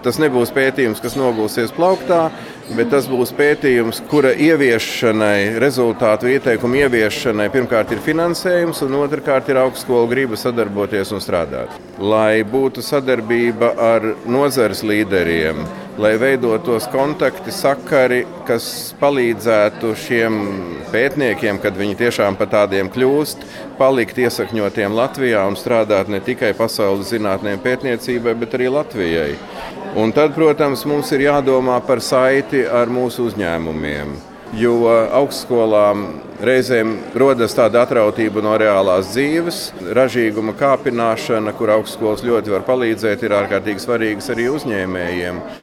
Tas nebūs pētījums, kas nogulsies plauktā, bet tas būs pētījums, kura ieviešanai, rezultātu ieteikumu ieviešanai pirmkārt ir finansējums un otrkārt ir augstskolu griba sadarboties un strādāt. Lai būtu sadarbība ar nozares līderiem, lai veidotos kontakti, sakari, kas palīdzētu šiem pētniekiem, kad viņi tiešām par tādiem kļūst, palikt iesakņotiem Latvijā un strādāt ne tikai pasaules zinātnēm pētniecībai, bet arī Latvijai. Un tad, protams, mums ir jādomā par saiti ar mūsu uzņēmumiem, jo augstskolām reizēm rodas tāda atrautība no reālās dzīves, ražīguma kāpināšana, kur augstskolas ļoti var palīdzēt, ir ārkārtīgi svarīgas arī uzņēmējiem.